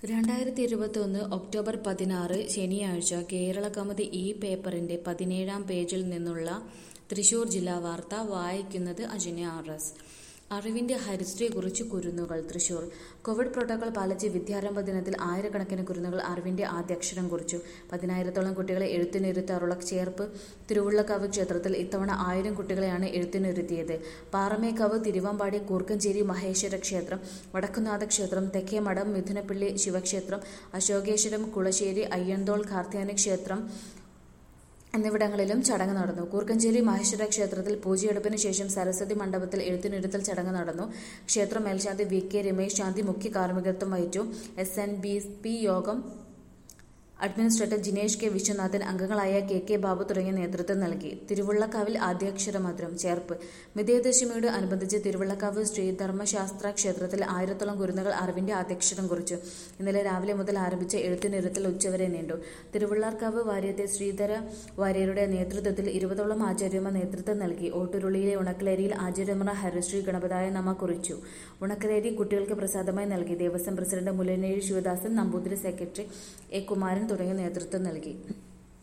2021 October 16 ശനിയാഴ്ച കേരള കൗമുദി ഈ പേപ്പറിന്റെ 17-ാം പേജിൽ നിന്നുള്ള തൃശൂർ ജില്ലാ വാർത്ത വായിക്കുന്നത് അജന്യ RS. അറിവിന്റെ ഹരിശ്രീ കുറിച്ച് കുരുന്നുകൾ. തൃശൂർ കോവിഡ് പ്രോട്ടോകോൾ പാലിച്ച് വിദ്യാരംഭ ദിനത്തിൽ ആയിരക്കണക്കിന് കുരുന്നുകൾ അറിവിന്റെ ആദ്യാക്ഷരം കുറിച്ചു. 10,000-ഓളം കുട്ടികളെ എഴുത്തിനിരുത്താറുള്ള ചേർപ്പ് തിരുവുള്ളക്കാവ് ക്ഷേത്രത്തിൽ ഇത്തവണ 1000 കുട്ടികളെയാണ് എഴുത്തിനിരുത്തിയത്. പാറമേക്കാവ്, തിരുവമ്പാടി, കൂർക്കഞ്ചേരി മഹേശ്വര ക്ഷേത്രം, വടക്കുംനാഥ ക്ഷേത്രം, തെക്കേമഠം, മിഥുനപ്പള്ളി ശിവക്ഷേത്രം, അശോകേശ്വരം, കുളശ്ശേരി, അയ്യന്തോൾ കാർത്യായനി ക്ഷേത്രം എന്നിവിടങ്ങളിലും ചടങ്ങ് നടന്നു. കൂർക്കഞ്ചേരി മഹേശ്വര ക്ഷേത്രത്തിൽ പൂജയെടുപ്പിന് ശേഷം സരസ്വതി മണ്ഡപത്തിൽ എഴുത്തിനിരുത്തൽ ചടങ്ങ് നടന്നു. ക്ഷേത്ര മേൽശാന്തി VK രമേശ് ശാന്തി മുഖ്യ കാർമ്മികത്വം വഹിച്ചു. SNBP യോഗം അഡ്മിനിസ്ട്രേറ്റർ ജിനേഷ് K വിശ്വനാഥൻ, അംഗങ്ങളായ KK ബാബു തുടങ്ങിയ നേതൃത്വം നൽകി. തിരുവുള്ളക്കാവിൽ ആദ്യാക്ഷരമധുരം. ചേർപ്പ് വിജയദശമിയോട് അനുബന്ധിച്ച് തിരുവുള്ളക്കാവ് ശ്രീധർമ്മശാസ്ത്ര ക്ഷേത്രത്തിൽ 1000-ഓളം കുരുന്നുകൾ അറിവിന്റെ ആദ്യാക്ഷരം കുറിച്ചു. ഇന്നലെ രാവിലെ മുതൽ ആരംഭിച്ച എഴുത്തിനിരുത്തൽ ഉച്ചവരെ നീണ്ടു. തിരുവുള്ളാർക്കാവ് വാര്യത്തെ ശ്രീധര വാര്യരുടെ നേതൃത്വത്തിൽ 20ഓളം ആചാര്യന്മാർ നേതൃത്വം നൽകി. ഓട്ടുരുളിയിലെ ഉണക്കലരിയിൽ ആചാര്യന്മാർ ഹരിശ്രീ ഗണപതായ നമഃ കുറിച്ചു. ഉണക്കലരി കുട്ടികൾക്ക് പ്രസാദമായി നൽകി. Devaswom president Mullanezhi Sivadasan, Namboothiri secretary A Kumaran തുടങ്ങിയ നേതൃത്വം നൽകി.